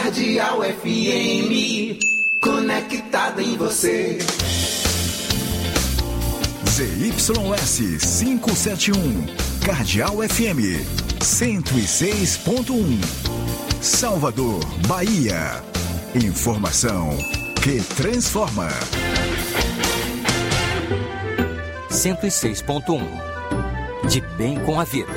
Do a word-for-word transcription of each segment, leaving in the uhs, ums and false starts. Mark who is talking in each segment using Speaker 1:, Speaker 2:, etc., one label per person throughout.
Speaker 1: Cardeal F M, conectado em você.
Speaker 2: Z Y S quinhentos e setenta e um, Cardeal F M, cento e seis ponto um. Salvador, Bahia. Informação que transforma.
Speaker 3: cento e seis ponto um. De bem com a vida.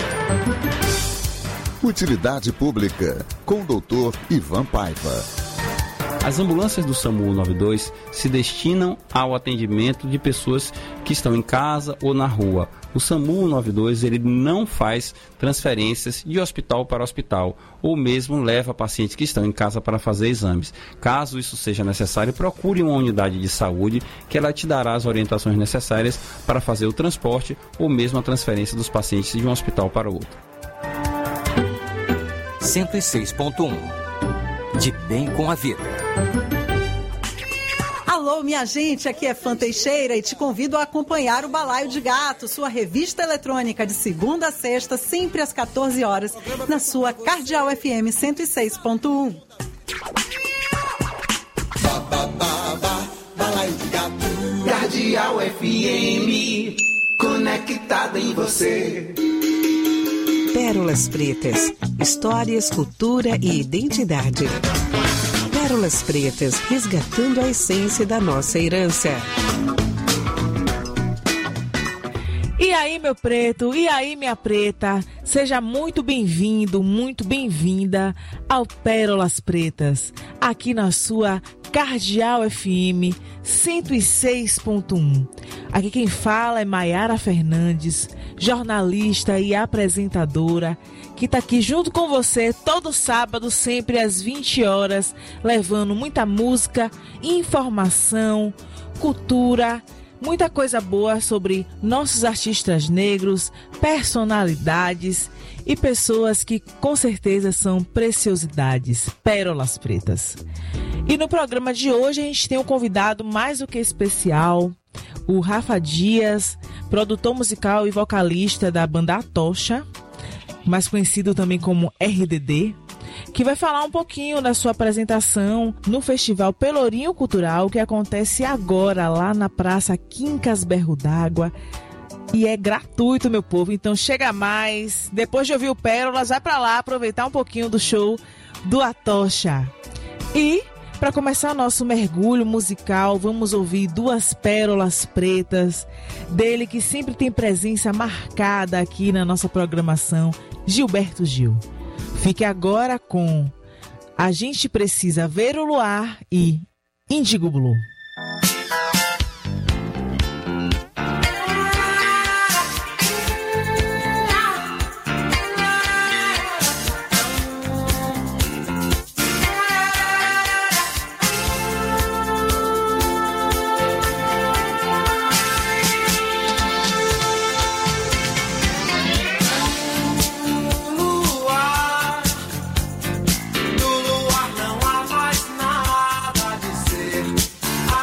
Speaker 4: Utilidade Pública, com o doutor Ivan Paiva.
Speaker 5: As ambulâncias do SAMU noventa e dois se destinam ao atendimento de pessoas que estão em casa ou na rua. O SAMU noventa e dois ele não faz transferências de hospital para hospital, ou mesmo leva pacientes que estão em casa para fazer exames. Caso isso seja necessário, procure uma unidade de saúde que ela te dará as orientações necessárias para fazer o transporte ou mesmo a transferência dos pacientes de um hospital para outro.
Speaker 3: cento e seis ponto um. De bem com a vida.
Speaker 6: Alô, minha gente, aqui é Fã Teixeira e te convido a acompanhar o Balaio de Gato, sua revista eletrônica de segunda a sexta, sempre às quatorze horas, na sua Cardeal F M cento e seis ponto um.
Speaker 1: Ba, ba, ba, ba, Balaio de Gato. Cardeal F M, conectado em você.
Speaker 7: Pérolas Pretas, histórias, cultura e identidade. Pérolas Pretas, resgatando a essência da nossa herança.
Speaker 8: E aí, meu preto, e aí, minha preta, seja muito bem-vindo, muito bem-vinda ao Pérolas Pretas, aqui na sua Cardeal F M cento e seis ponto um. Aqui quem fala é Maiara Fernandes, jornalista e apresentadora, que está aqui junto com você todo sábado, sempre às vinte horas, levando muita música, informação, cultura, muita coisa boa sobre nossos artistas negros, personalidades e pessoas que com certeza são preciosidades, pérolas pretas. E no programa de hoje a gente tem um convidado mais do que especial, o Rafa Dias, produtor musical e vocalista da banda Atocha, mais conhecido também como R D D, que vai falar um pouquinho da sua apresentação no Festival Pelourinho Cultural, que acontece agora lá na Praça Quincas Berro d'Água. E é gratuito, meu povo, então chega mais. Depois de ouvir o Pérolas, vai pra lá aproveitar um pouquinho do show do Atocha. E para começar nosso mergulho musical, vamos ouvir duas pérolas pretas dele que sempre tem presença marcada aqui na nossa programação, Gilberto Gil. Fique agora com A Gente Precisa Ver o Luar e Índigo Blue.
Speaker 1: No luar não há mais nada a dizer.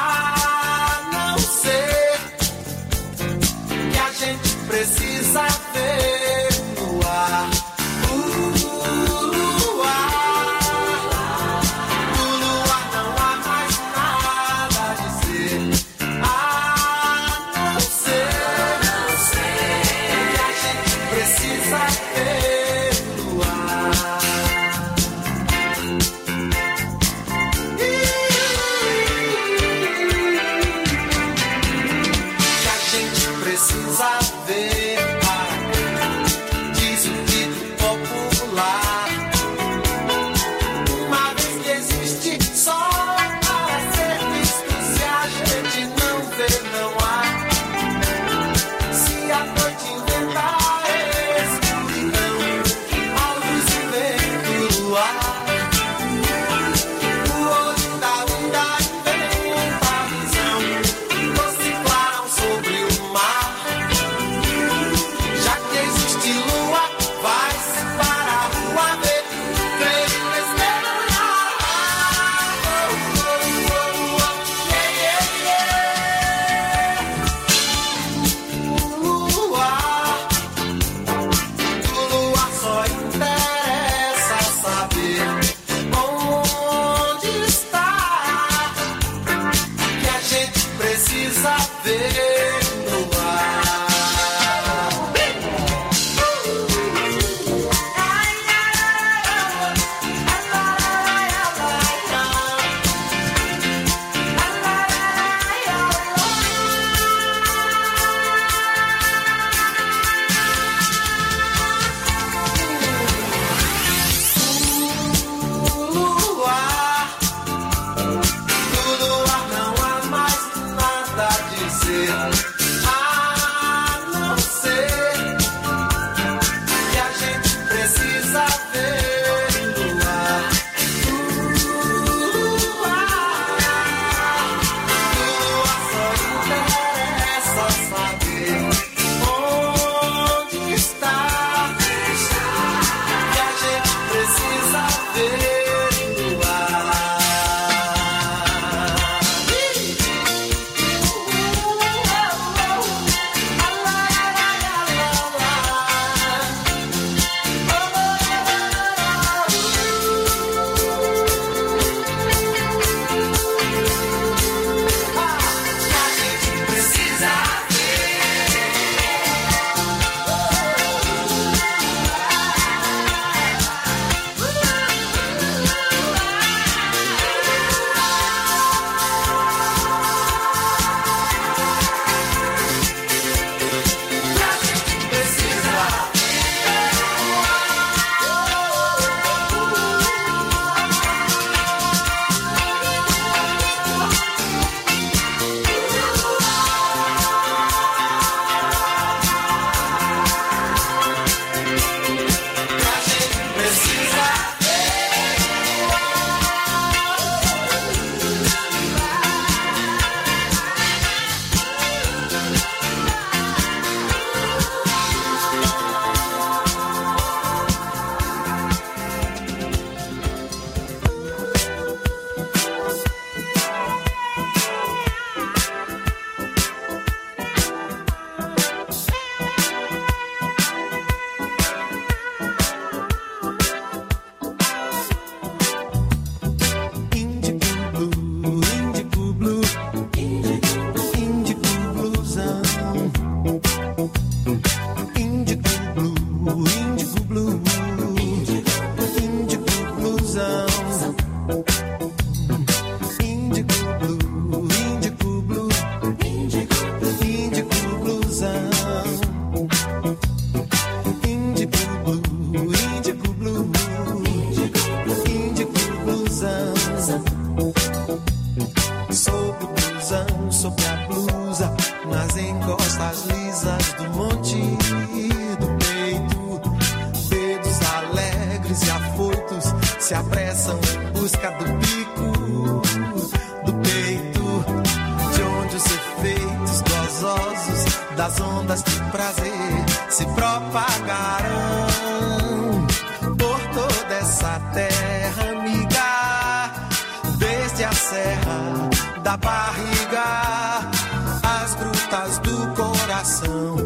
Speaker 1: Se apressam em busca do pico do peito, de onde os efeitos gozosos das ondas de prazer se propagarão por toda essa terra amiga, desde a serra da barriga às grutas do coração.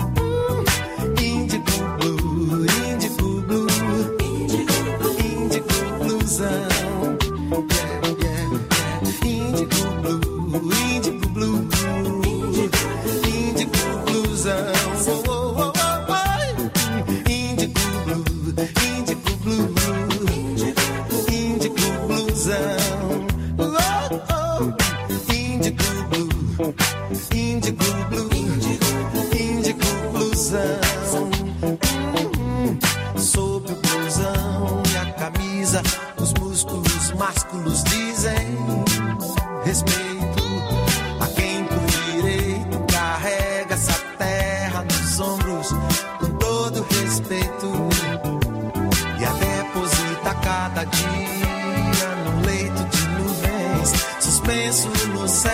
Speaker 1: Sob o blusão e a camisa, os músculos másculos dizem respeito a quem por direito carrega essa terra nos ombros com todo respeito e a deposita cada dia num leito de nuvens suspenso no céu,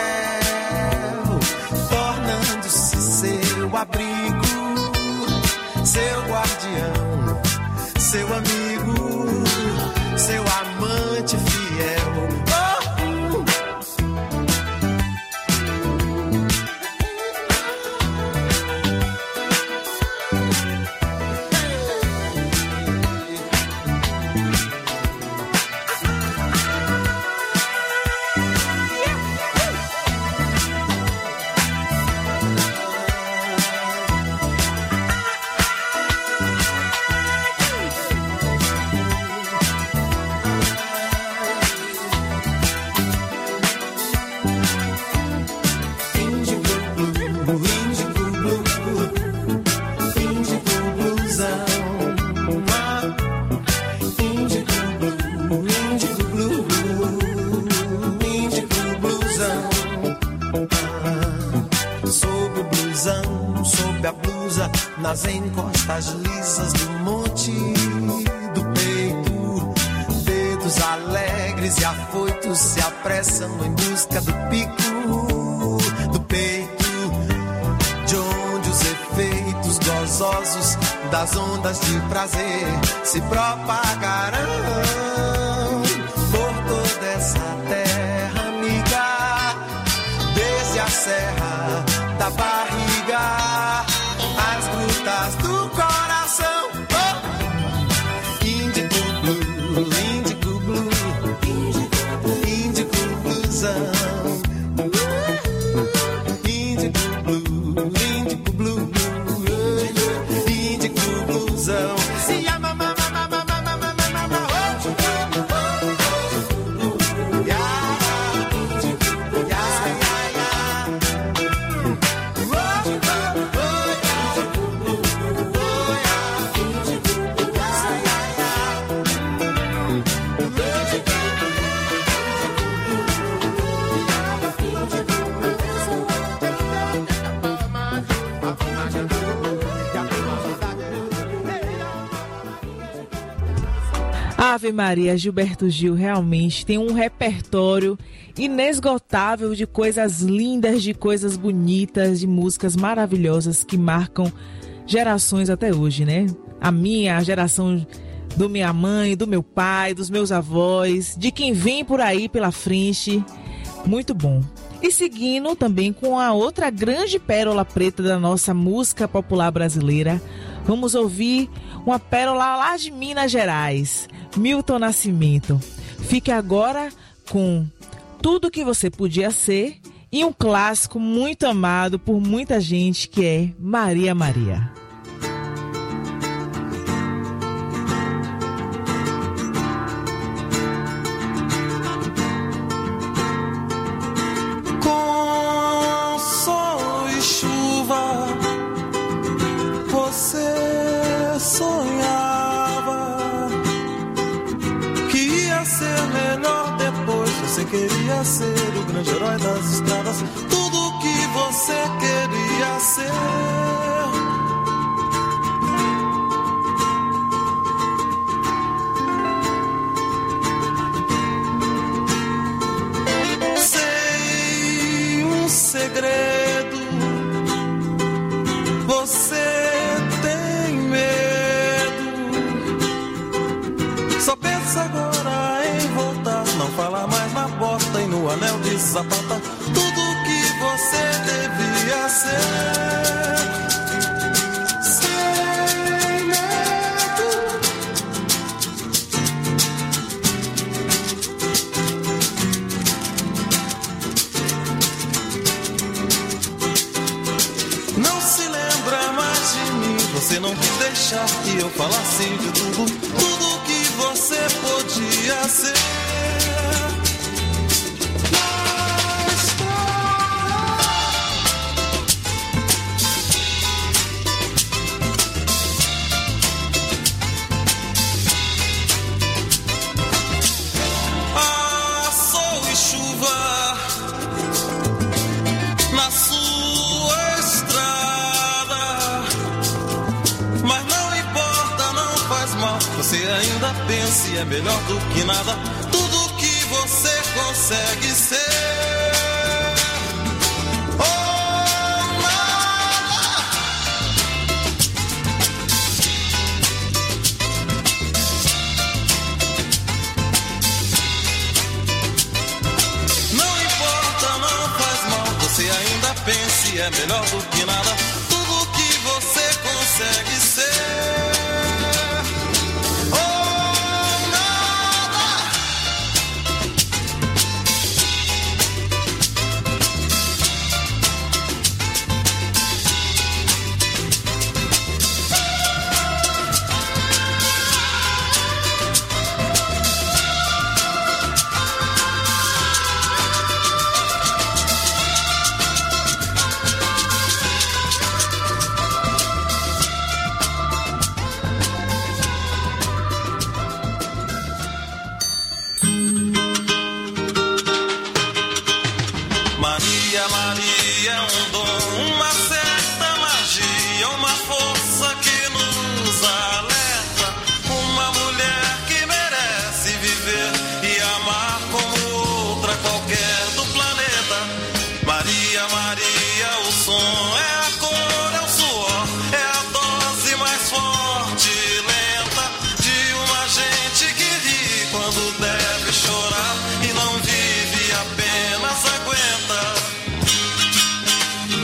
Speaker 1: tornando-se seu abrigo, seu guardião, seu amigo, seu amante fiel. Oh! Nas encostas lisas do monte do peito, dedos alegres e afoitos se apressam em busca do pico do peito, de onde os efeitos gozosos das ondas de prazer se propagarão por toda essa terra amiga, desde a serra da barriga às grutas do coração. Oh! Índico blue, índico blue, índico bluesão. Índico blue, índico blue, índico bluesão. Se ama, mama, mama, mama, mama, mama, oh!
Speaker 8: Ave Maria, Gilberto Gil realmente tem um repertório inesgotável de coisas lindas, de coisas bonitas, de músicas maravilhosas que marcam gerações até hoje, né? A minha, a geração do minha mãe, do meu pai, dos meus avós, de quem vem por aí pela frente. Muito bom. E seguindo também com a outra grande pérola preta da nossa música popular brasileira, vamos ouvir uma pérola lá de Minas Gerais, Milton Nascimento. Fique agora com Tudo Que Você Podia Ser e um clássico muito amado por muita gente, que é Maria Maria.
Speaker 1: queria ser melhor depois. Você queria ser o grande herói das estradas. Tudo que você queria ser. Sei um segredo. Você tem medo. Só pensa agora em voltar. Não fala mais na porta e no anel de sapata. Tudo que você devia ser. Sem medo. Não se lembra mais de mim. Você não quis deixar que eu falasse de tudo. Tudo que você podia ser. Ah, sol e chuva na sua estrada. Mas não importa, não faz mal. Você ainda pensa e é melhor do que nada. Tudo que você consegue ser. Oh, nada. Não importa, não faz mal. Você ainda pensa e é melhor do que nada. Tudo que você consegue ser. Maria, Maria, um dom, uma certa magia, uma força que nos alerta. Uma mulher que merece viver e amar como outra qualquer do planeta. Maria, Maria, o som é a cor, é o suor, é a dose mais forte e lenta de uma gente que ri quando deve chorar e não vive, apenas aguenta.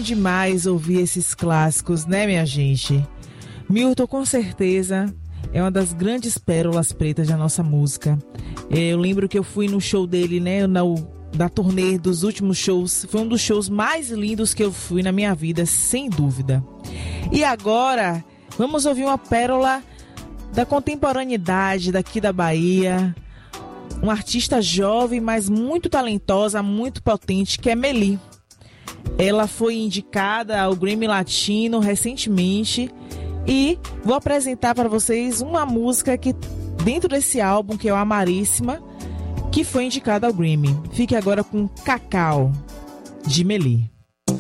Speaker 8: demais ouvir esses clássicos, né, minha gente? Milton, com certeza, é uma das grandes pérolas pretas da nossa música. Eu lembro que eu fui no show dele, né, na, da turnê dos últimos shows. Foi um dos shows mais lindos que eu fui na minha vida, sem dúvida. E agora, vamos ouvir uma pérola da contemporaneidade daqui da Bahia. Uma artista jovem, mas muito talentosa, muito potente, que é Meli. Ela foi indicada ao Grammy Latino recentemente. E vou apresentar para vocês uma música que dentro desse álbum, que é o Amaríssima, que foi indicada ao Grammy. Fique agora com Cacau, de Meli.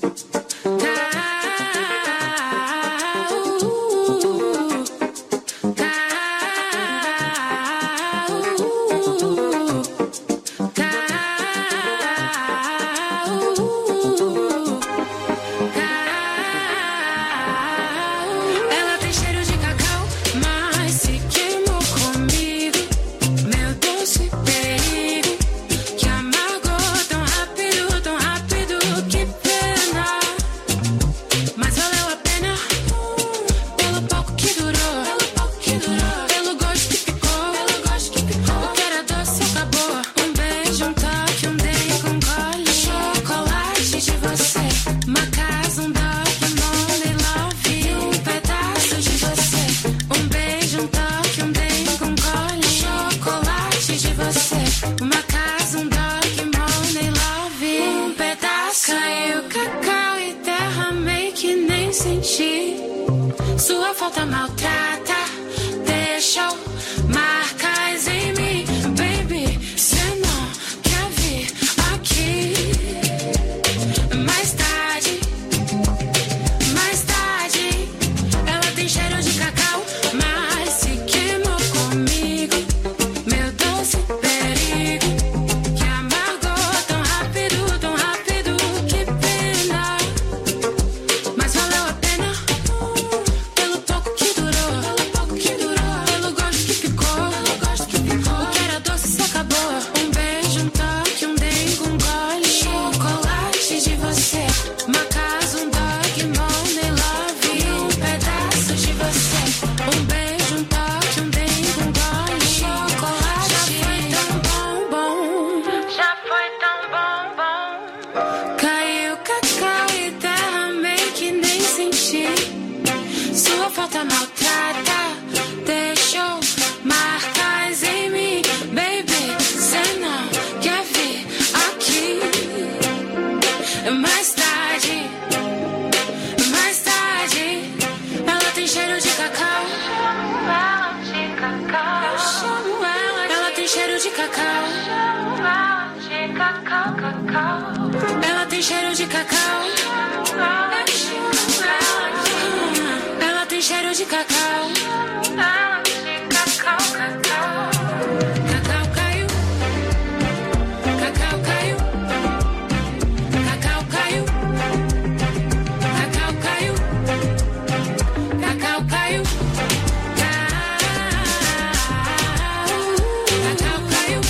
Speaker 9: Sua falta maltrata, deixou marcas em mim. Baby, cê não quer vir aqui. Mais tarde, mais tarde, ela tem cheiro de cacau, mas se queimou comigo. Meu doce perigo, que amargou tão rápido, tão rápido, que pena. Mas valeu a pena. Falta maltrata, deixou marcas em mim. Baby, cê não quer vir aqui. Mais tarde, mais tarde, ela tem cheiro de cacau. Ela de cacau. Eu chamo ela de... Ela tem cheiro de cacau. Ela de cacau, cacau. Ela tem cheiro de cacau. Eu chamo ela de... Tem cheiro de cacau. Ah, de cacau, cacau. Cacau caiu. Cacau caiu. Cacau caiu. Cacau caiu. Cacau caiu. Cacau caiu.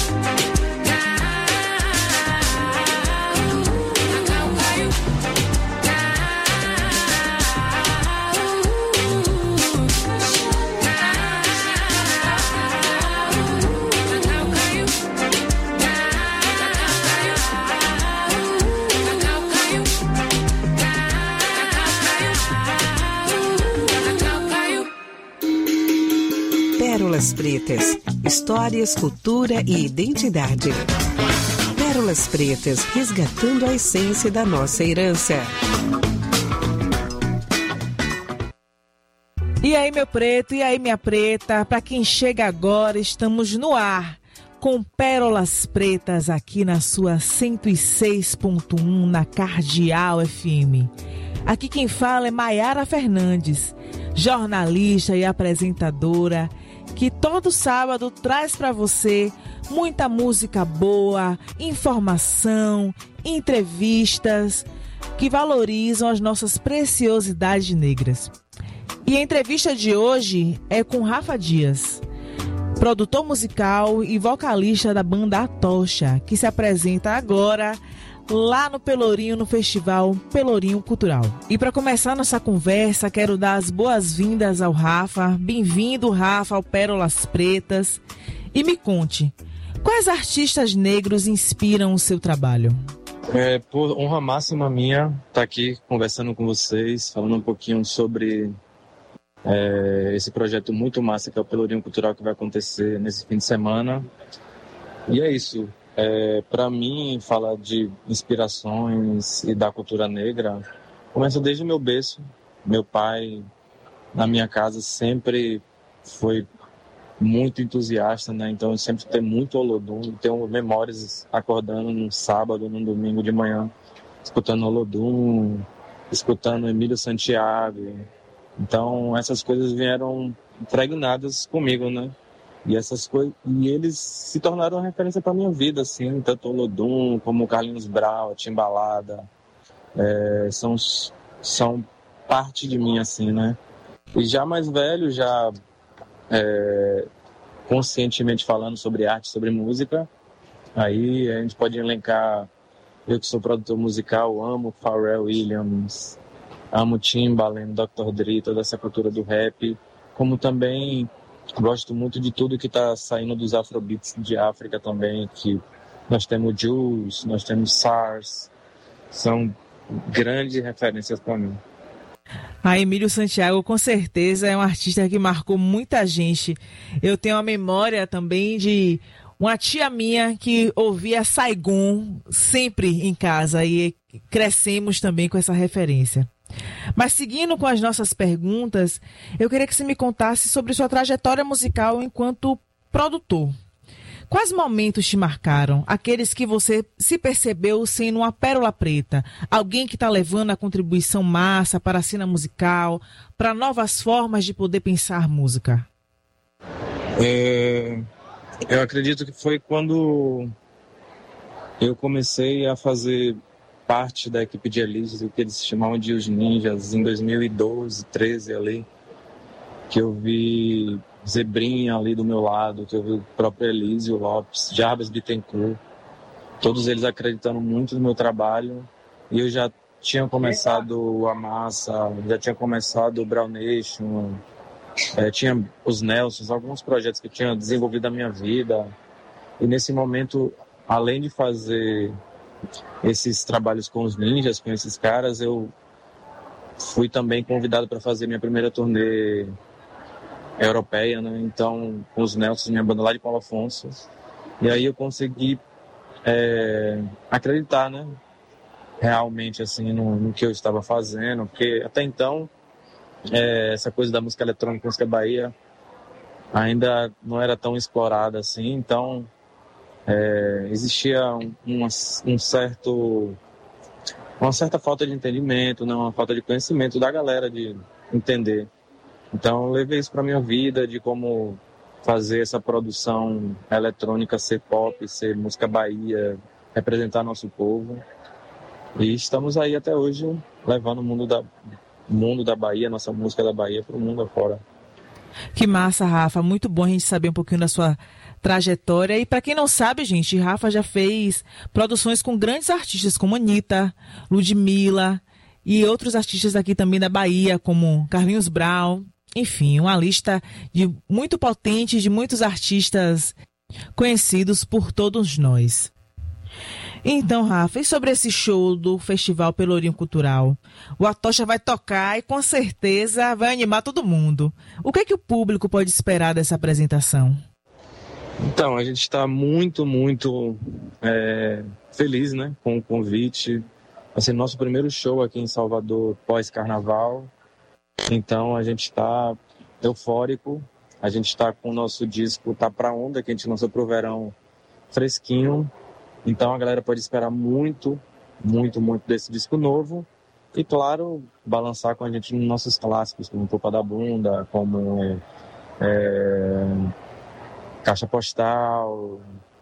Speaker 9: Cacau caiu.
Speaker 7: Pérolas Pretas, histórias, cultura e identidade. Pérolas Pretas, resgatando a essência da nossa herança.
Speaker 8: E aí, meu preto, e aí, minha preta, para quem chega agora, estamos no ar com Pérolas Pretas aqui na sua cento e seis ponto um na Cardeal F M. Aqui quem fala é Maiara Fernandes, jornalista e apresentadora, que todo sábado traz para você muita música boa, informação, entrevistas que valorizam as nossas preciosidades negras. E a entrevista de hoje é com Rafa Dias, produtor musical e vocalista da banda A Tocha, que se apresenta agora lá no Pelourinho, no Festival Pelourinho Cultural. E para começar nossa conversa, quero dar as boas-vindas ao Rafa. Bem-vindo, Rafa, ao Pérolas Pretas. E me conte, quais artistas negros inspiram o seu trabalho?
Speaker 10: É, por honra máxima minha estar aqui conversando com vocês, falando um pouquinho sobre é, esse projeto muito massa que é o Pelourinho Cultural, que vai acontecer nesse fim de semana. E é isso. É, para mim, falar de inspirações e da cultura negra começa desde o meu berço. Meu pai, na minha casa, sempre foi muito entusiasta, né? Então eu sempre tenho muito Olodum, tenho memórias acordando num sábado, num domingo de manhã, escutando Olodum, escutando Emílio Santiago. Então essas coisas vieram impregnadas comigo, né? E essas coisas, e eles se tornaram uma referência para minha vida, assim, tanto o Olodum como o Carlinhos Brau, a Timbalada, é, são são parte de mim, assim, né? E já mais velho, já é, conscientemente falando sobre arte, sobre música, aí a gente pode elencar, eu que sou produtor musical, amo Pharrell Williams, amo Timbaland, doutor Dre, toda essa cultura do rap, como também gosto muito de tudo que está saindo dos afrobeats de África também, que nós temos Jules, nós temos SARS, são grandes referências para mim.
Speaker 8: A Emílio Santiago, com certeza, é um artista que marcou muita gente. Eu tenho a memória também de uma tia minha que ouvia Saigon sempre em casa e crescemos também com essa referência. Mas seguindo com as nossas perguntas, eu queria que você me contasse sobre sua trajetória musical enquanto produtor. Quais momentos te marcaram? Aqueles que você se percebeu sendo uma pérola preta? Alguém que está levando a contribuição massa para a cena musical, para novas formas de poder pensar música?
Speaker 10: É, eu acredito que foi quando eu comecei a fazer parte da equipe de Elísio, o que eles chamavam de Os Ninjas, em dois mil e doze, treze ali, que eu vi Zebrinha ali do meu lado, que eu vi o próprio Elísio Lopes, Jarbas Bittencourt, todos eles acreditando muito no meu trabalho, e eu já tinha começado a Massa, já tinha começado o Brown Nation, é, tinha os Nelsons, alguns projetos que eu tinha desenvolvido na minha vida, e nesse momento, além de fazer esses trabalhos com os ninjas, com esses caras, eu fui também convidado para fazer minha primeira turnê europeia, né? Então, com os Nelsons, minha banda lá de Paulo Afonso, e aí eu consegui é, acreditar, né? Realmente, assim, no, no que eu estava fazendo, porque até então, é, essa coisa da música eletrônica, música Bahia, ainda não era tão explorada assim, então É, existia um, um, um certo, uma certa falta de entendimento, né? Uma falta de conhecimento da galera de entender. Então eu levei isso para minha vida, de como fazer essa produção eletrônica ser pop, ser música Bahia, representar nosso povo. E estamos aí até hoje levando o mundo da, mundo da Bahia, nossa música da Bahia, para o mundo afora.
Speaker 8: Que massa, Rafa. Muito bom a gente saber um pouquinho da sua trajetória. E para quem não sabe, gente, Rafa já fez produções com grandes artistas como Anitta, Ludmilla e outros artistas aqui também da Bahia, como Carlinhos Brau. Enfim, uma lista de muito potente de muitos artistas conhecidos por todos nós. Então, Rafa, e sobre esse show do Festival Pelourinho Cultural? O Atocha vai tocar e com certeza vai animar todo mundo. O que é que o público pode esperar dessa apresentação?
Speaker 10: Então, a gente está muito, muito é, feliz, né, com o convite. Vai ser nosso primeiro show aqui em Salvador pós-carnaval. Então, a gente está eufórico. A gente está com o nosso disco Tá Pra Onda, que a gente lançou pro verão, fresquinho. Então a galera pode esperar muito, muito, muito desse disco novo. E claro, balançar com a gente nos nossos clássicos, como Popa da Bunda, como é, Caixa Postal.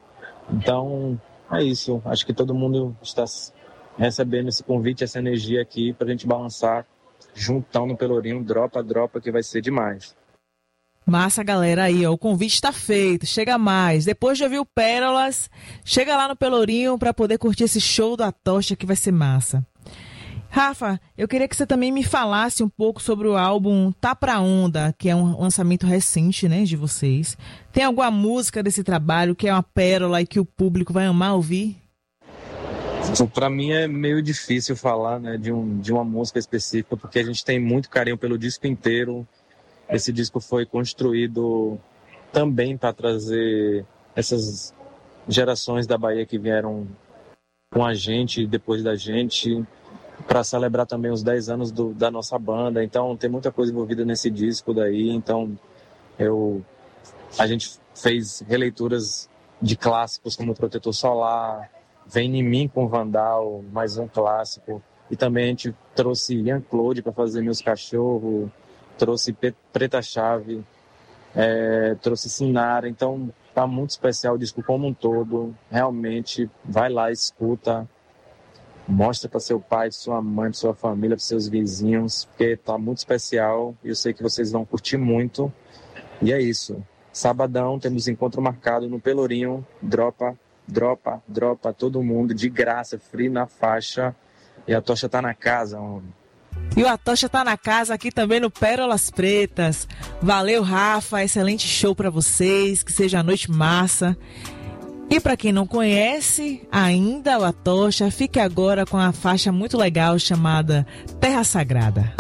Speaker 10: Então é isso. Acho que todo mundo está recebendo esse convite, essa energia aqui pra gente balançar juntão no Pelourinho, dropa, dropa, que vai ser demais.
Speaker 8: Massa, galera, aí, ó, o convite está feito, chega mais. Depois de ouvir o Pérolas, chega lá no Pelourinho para poder curtir esse show da Tocha que vai ser massa. Rafa, eu queria que você também me falasse um pouco sobre o álbum Tá Pra Onda, que é um lançamento recente, né, de vocês. Tem alguma música desse trabalho que é uma pérola e que o público vai amar ouvir?
Speaker 10: Para mim é meio difícil falar, né, de, um, de uma música específica, porque a gente tem muito carinho pelo disco inteiro. Esse disco foi construído também para trazer essas gerações da Bahia que vieram com a gente, depois da gente, para celebrar também os dez anos do, da nossa banda. Então tem muita coisa envolvida nesse disco daí. Então eu, a gente fez releituras de clássicos como Protetor Solar, Vem em Mim com Vandal, mais um clássico. E também a gente trouxe Ian Claude para fazer Meus Cachorros, trouxe Preta Chave, é, trouxe Sinara. Então tá muito especial o disco como um todo. Realmente, vai lá, escuta, mostra para seu pai, sua mãe, sua família, para seus vizinhos, porque tá muito especial e eu sei que vocês vão curtir muito. E é isso. Sabadão temos encontro marcado no Pelourinho. Dropa, dropa, dropa todo mundo de graça, free na faixa. E a Tocha tá na casa, homem.
Speaker 8: E o Atocha tá na casa aqui também no Pérolas Pretas. Valeu, Rafa, excelente show pra vocês, que seja a noite massa. E pra quem não conhece ainda o Atocha, fique agora com a faixa muito legal chamada Terra Sagrada.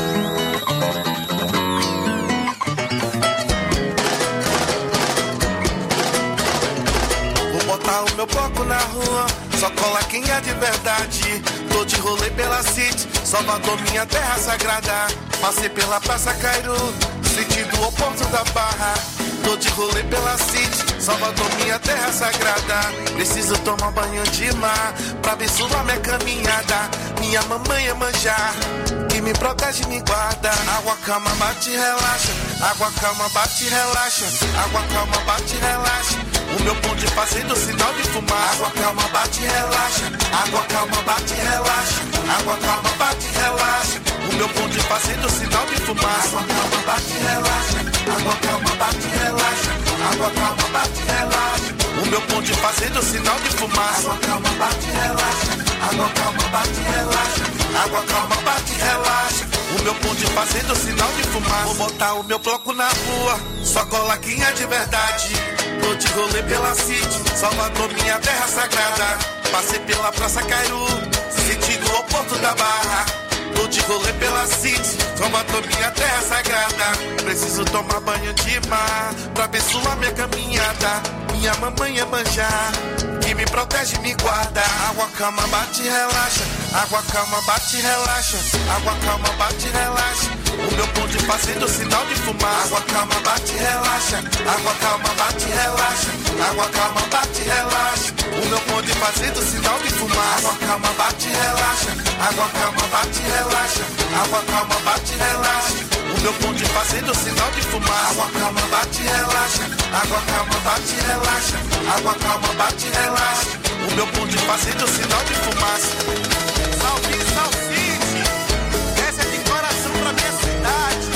Speaker 1: Vou botar o meu bloco na rua, só cola quem é de verdade. Tô de rolê pela City, Salvador, minha terra sagrada. Passei pela Praça Cairu, sentido o Porto da Barra. Tô de rolê pela City, Salvador, minha terra sagrada. Preciso tomar banho de mar pra abençoar minha caminhada. Minha mamãe é manjar, que me protege e me guarda. Água calma, bate e relaxa. Água calma, bate e relaxa. Água calma, bate e relaxa. O meu ponto fazendo sinal de fumar. Água calma, bate e relaxa. Água calma, bate e relaxa. Água calma, bate e relaxa. O meu ponto fazendo sinal de fumar. Água calma, bate e relaxa. Água calma, bate e relaxa. Água calma, bate e relaxa. O meu ponto fazendo sinal de fumar. Água calma, bate e relaxa. Água calma, bate e relaxa. Água calma, bate e relaxa. O meu ponto fazendo sinal de fumar. Vou botar o meu bloco na rua, só cola quem é de verdade. Tô de rolê pela City, Salvador, minha terra sagrada. Passei pela Praça Cairu, sentido o Porto da Barra. Tô de rolê pela City, Salvador, minha terra sagrada. Preciso tomar banho de mar pra abençoar minha caminhada. Minha mamãe é manjar, que me protege e me guarda. Água calma, bate e relaxa. Água calma, bate e relaxa. Água calma, bate e relaxa. O meu ponto fazendo sinal de fumar. Água calma, bate e relaxa. Água calma, bate e relaxa. Água calma, bate e relaxa. O meu ponto fazendo sinal de fumar. Água calma, bate e relaxa. Água calma, bate e relaxa. Água calma, bate e relaxa. O meu ponto fazendo sinal de fumar. Água calma, bate e relaxa. Água calma, bate e relaxa. Água calma, bate e relaxa. O meu ponto fazendo sinal de fumaça. Salve, Salsite, essa é de coração pra minha cidade.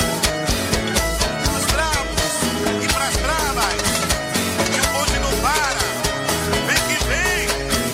Speaker 1: Os bravos e pras bravas, e o bonde não para. Vem que vem.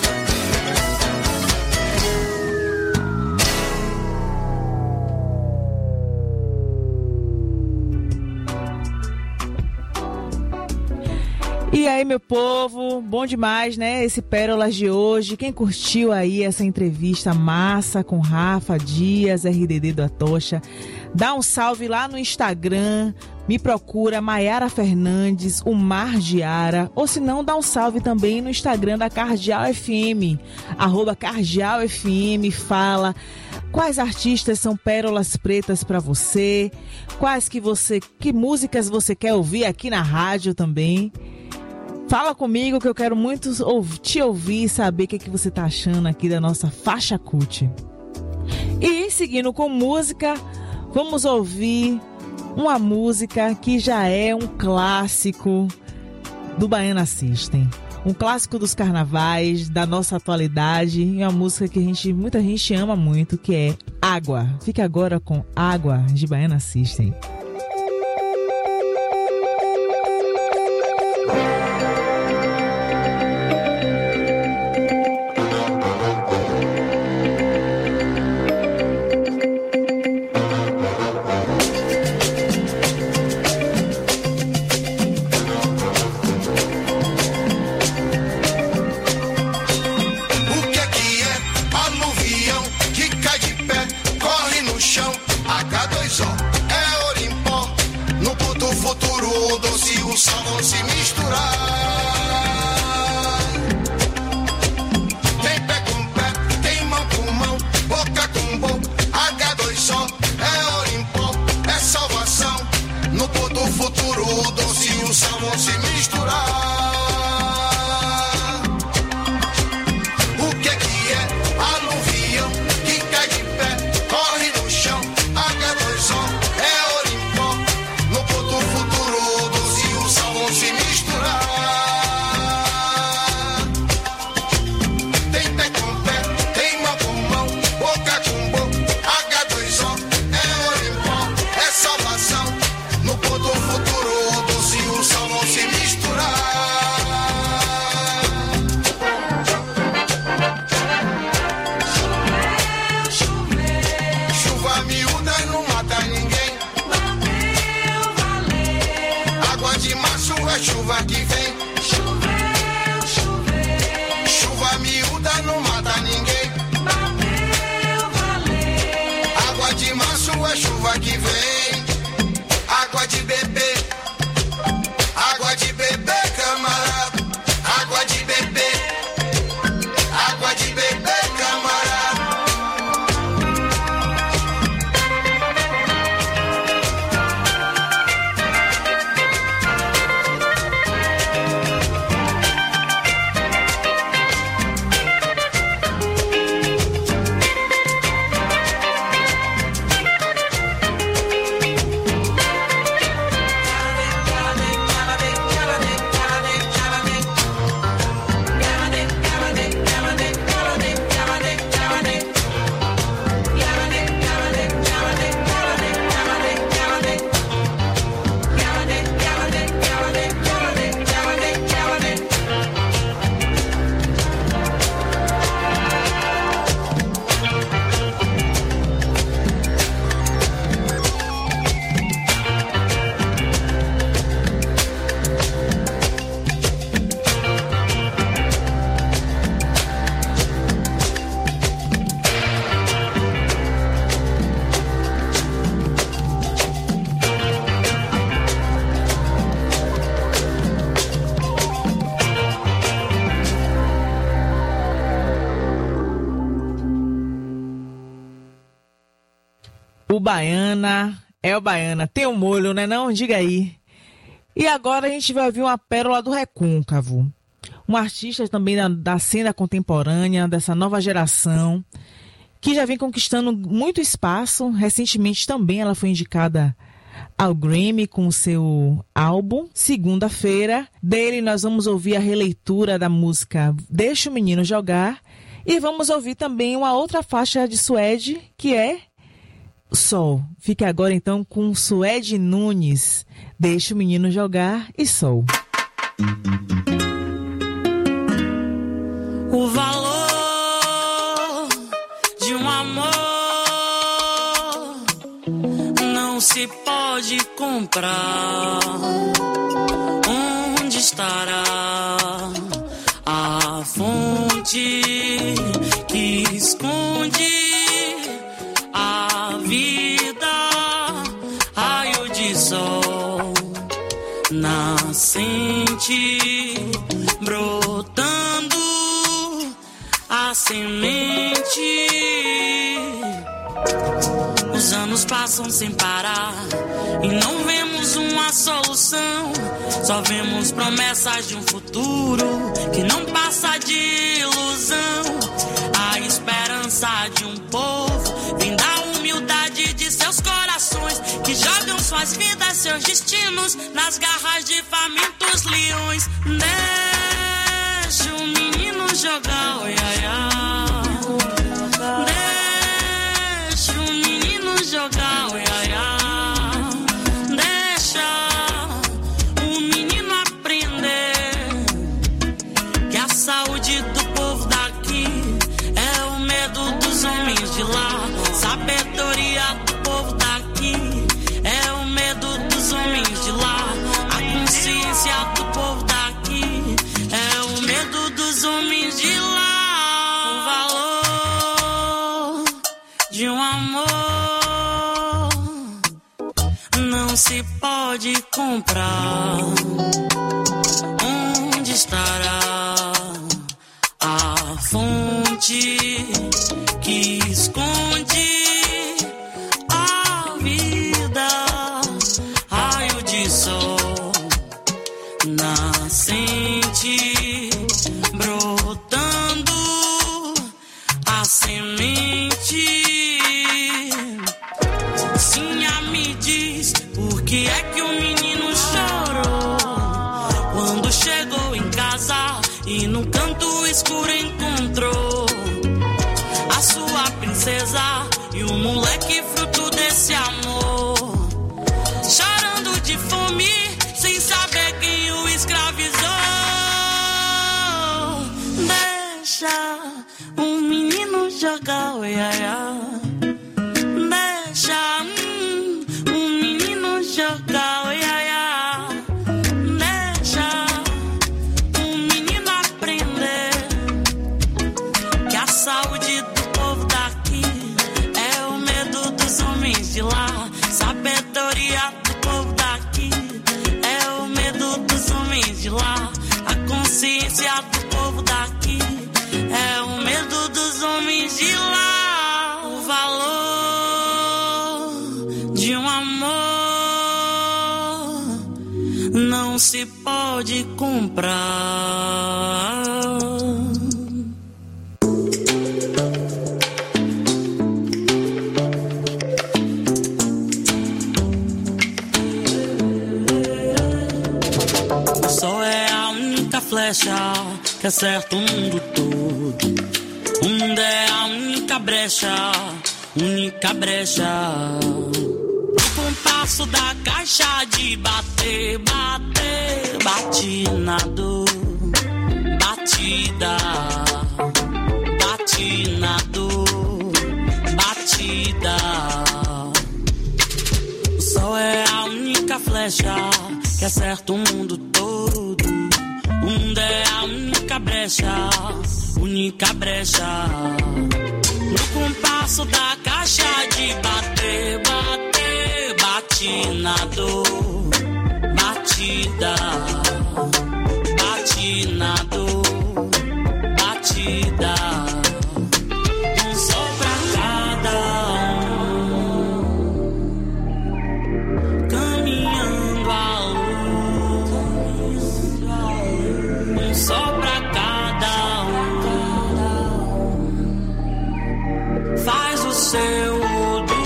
Speaker 8: E aí, meu povo, bom demais, né? Esse Pérolas de hoje. Quem curtiu aí essa entrevista massa com Rafa Dias, R D D do Atocha, dá um salve lá no Instagram, me procura Maiara Fernandes, o Mar Diara, ou se não, dá um salve também no Instagram da Cardeal F M, arroba Cardeal F M, fala quais artistas são pérolas pretas para você, quais que você, que músicas você quer ouvir aqui na rádio também. Fala comigo que eu quero muito te ouvir e saber o que, que você tá achando aqui da nossa faixa cult. E seguindo com música, vamos ouvir uma música que já é um clássico do Baiana System. Um clássico dos carnavais, da nossa atualidade, e uma música que a gente, muita gente ama muito, que é Água. Fique agora com Água, de Baiana System.
Speaker 11: no chão, H dois O, é ouro em pó. No puto futuro, o doce e o sal vão se misturar. Tem pé com pé, tem mão com mão, boca com boca, H dois O, é ouro em pó, é salvação. No puto futuro, o doce e o sal vão se misturar.
Speaker 1: Chuva que vem, choveu, choveu. Chuva miúda não mata ninguém. Bateu, valeu. Água de março é chuva que vem. Água de beber, água de beber, camarada. Água de beber, água de beber, camarada.
Speaker 8: O Baiana, é o Baiana, tem um molho, né não? Diga aí. E agora a gente vai ouvir uma pérola do Recôncavo. Um artista também da, da cena contemporânea, dessa nova geração, que já vem conquistando muito espaço. Recentemente também ela foi indicada ao Grammy com o seu álbum. Segunda-feira, dele nós vamos ouvir a releitura da música Deixa o Menino Jogar. E vamos ouvir também uma outra faixa de Suede, que é Sol. Fique agora então com Suede Nunes, Deixa o Menino Jogar e Sol.
Speaker 9: O valor de um amor não se pode comprar. Onde estará a fonte que esconde a vida? Raio de sol nascente, brotando a semente. Os anos passam sem parar e não vemos uma solução. Só vemos promessas de um futuro que não passa de ilusão. A esperança de um povo vem da humildade de seus corações, que jogam suas vidas, seus destinos nas garras de famintos leões. Deixa o menino jogar, oi, ai, ai. Deixa o menino jogar, oi, ai, ai. Deixa o menino aprender que a saúde do povo daqui é o medo dos homens de lá. Sabedoria do povo daqui é o medo dos homens de lá. A consciência do povo daqui é o medo dos homens de lá. não se pode comprar. Onde estará a fonte que esconde a vida? Raio de sol nascente, brotando a semente. Sinha me diz por que é que o menino chorou quando chegou em casa e no canto escuro encontrou a sua princesa e o moleque fruto desse amor, chorando de fome sem saber quem o escravizou. Deixa o menino jogar o iaiá, deixa hum, o menino jogar o iaiá, deixa o menino aprender que a saúde do povo daqui é o medo dos homens de lá. Sabedoria do povo daqui é o medo dos homens de lá. A consciência do povo daqui é o medo dos homens de lá. O valor de um amor não se pode comprar. O sol é a única flecha que acerta o mundo todo. O mundo é a única brecha, única brecha. O compasso da caixa de bater, bater, bate na dor, batida, bate na dor, batida. O sol é a única flecha que acerta o mundo todo. O mundo é a única brecha, única brecha. No compasso da caixa de bater, bater, bate na dor, batida, bate na dor, batida. Um sol pra cada um, caminhando a luz. Um sol pra cada um, faz o seu do.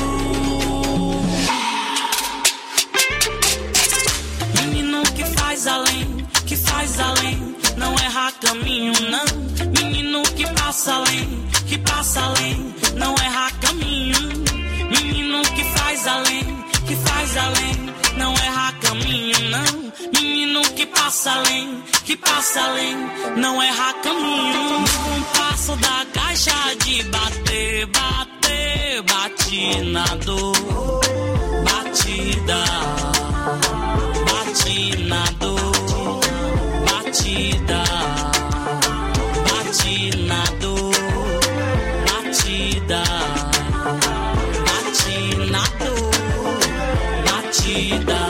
Speaker 9: Menino que faz além, que faz além, não erra caminho não. Menino que passa além, que passa além, não erra caminho. Menino que faz além, que faz além, não erra caminho não. Menino que passa além, que passa além, não erra caminho. No compasso da caixa de bater, bater, bate na dor, batida, bate na dor, batida, bate na dor, batida, bate na dor, batida.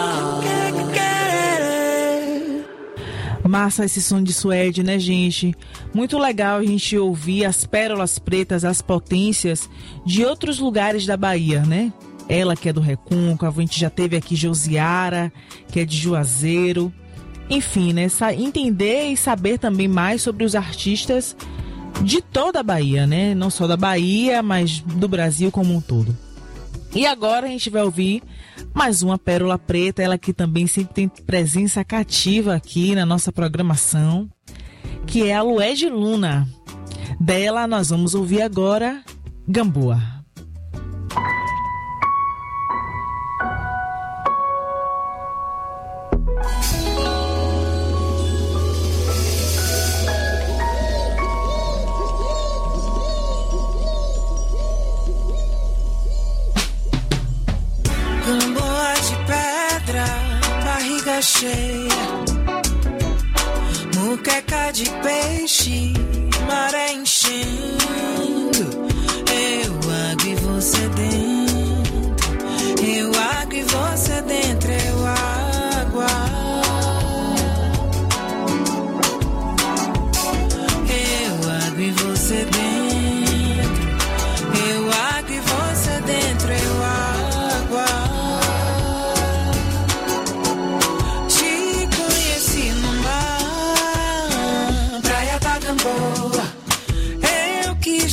Speaker 8: Massa esse som de Suede, né, gente? Muito legal a gente ouvir as pérolas pretas, as potências de outros lugares da Bahia, né? Ela que é do Recôncavo, a gente já teve aqui Josiara, que é de Juazeiro. Enfim, né? Entender e saber também mais sobre os artistas de toda a Bahia, né? Não só da Bahia, mas do Brasil como um todo. E agora a gente vai ouvir mais uma pérola preta, ela que também sempre tem presença cativa aqui na nossa programação, que é a Lued Luna. Dela nós vamos ouvir agora Gamboa.
Speaker 12: Gamboa de pedra, barriga cheia, muqueca de peixe, maré enchendo. Eu água e você dentro, eu água e você dentro.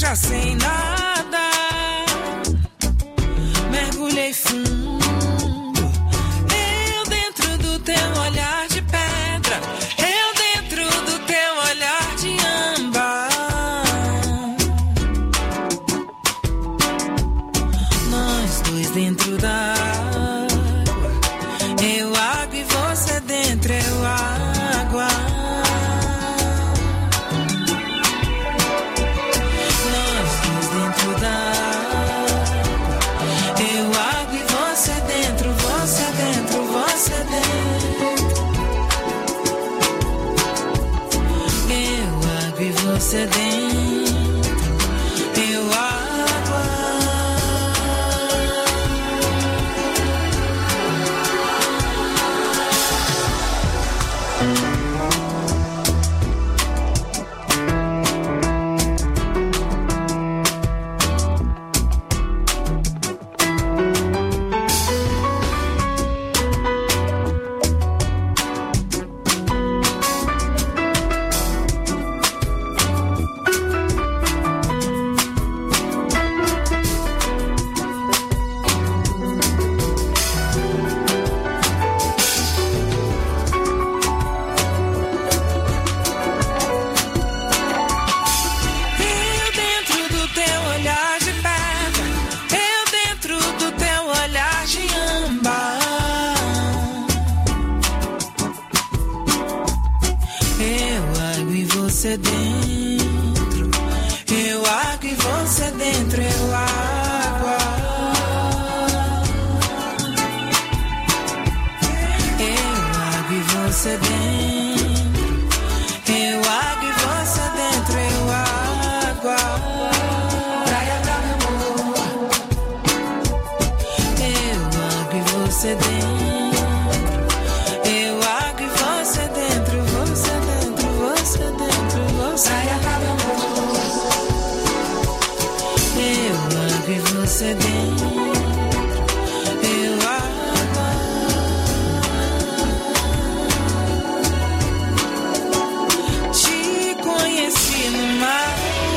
Speaker 12: deixar sem nada. Mergulhei fundo, eu dentro do teu olhar de pedra, eu dentro do teu olhar de âmbar. Nós dois dentro da água, eu água e você dentro, eu água. Nós dois dentro da água, eu água e você dentro, você dentro, você dentro. Eu água e você dentro, eu água. Eu dentro do teu olhar de pedra, eu dentro do teu olhar de âmbar. Eu água e você dentro, eu água e você dentro, eu água. Eu água e você dentro, eu água e você dentro, eu água. Praia da Amor. Eu água e você dentro, eu água e você dentro, você dentro, você dentro, você. Praia da Amor. Eu água e você dentro, eu água. Te conheci no mar.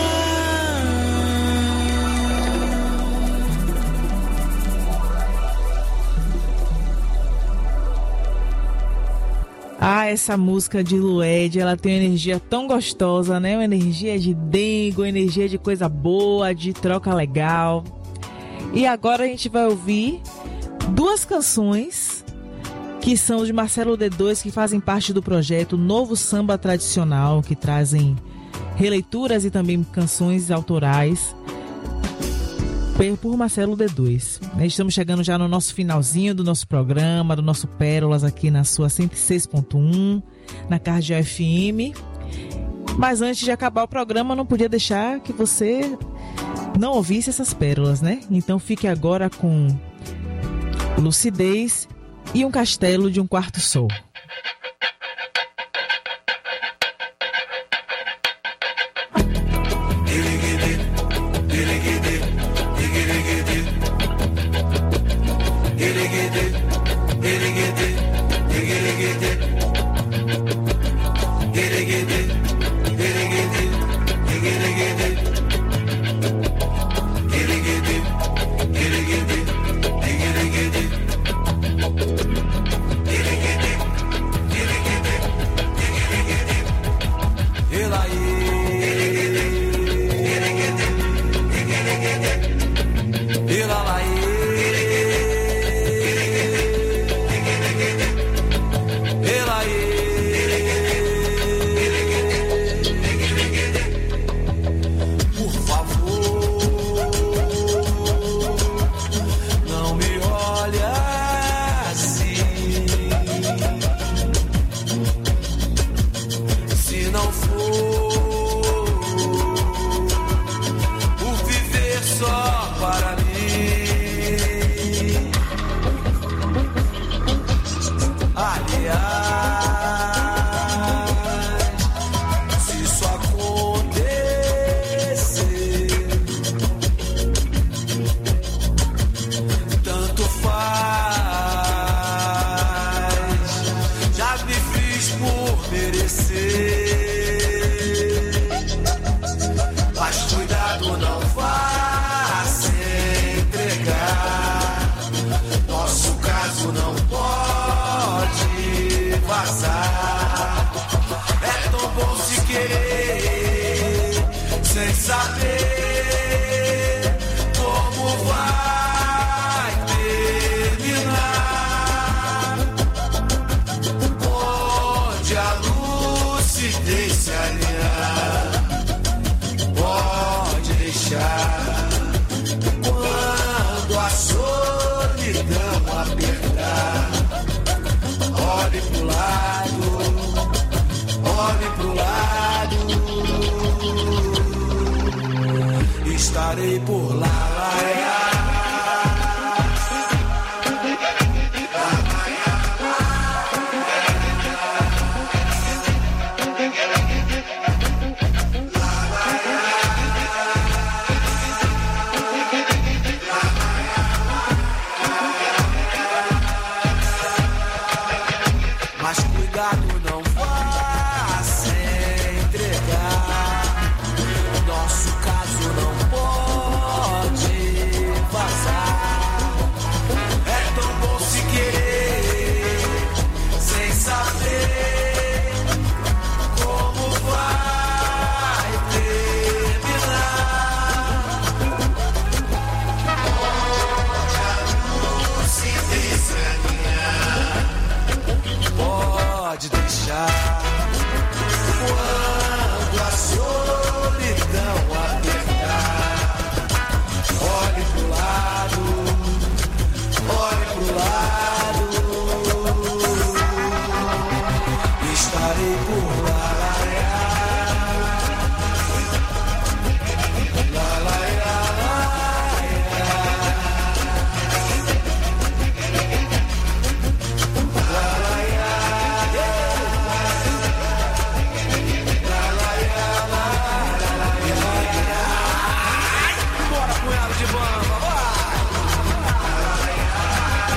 Speaker 8: Ah, essa música de Lued, ela tem uma energia tão gostosa, né? Uma energia de dengo, uma energia de coisa boa, de troca legal. E agora a gente vai ouvir duas canções que são de Marcelo D dois, que fazem parte do projeto Novo Samba Tradicional, que trazem releituras e também canções autorais por Marcelo D dois. Estamos chegando já no nosso finalzinho do nosso programa, do nosso Pérolas aqui na sua cento e seis ponto um, na Cardeal F M. Mas antes de acabar o programa, não podia deixar que você não ouvisse essas pérolas, né? Então fique agora com Lucidez e Um Castelo de um Quarto Sol.
Speaker 1: solidão apertar. Olhe pro lado, olhe pro lado. Estarei por lá, lá, lá.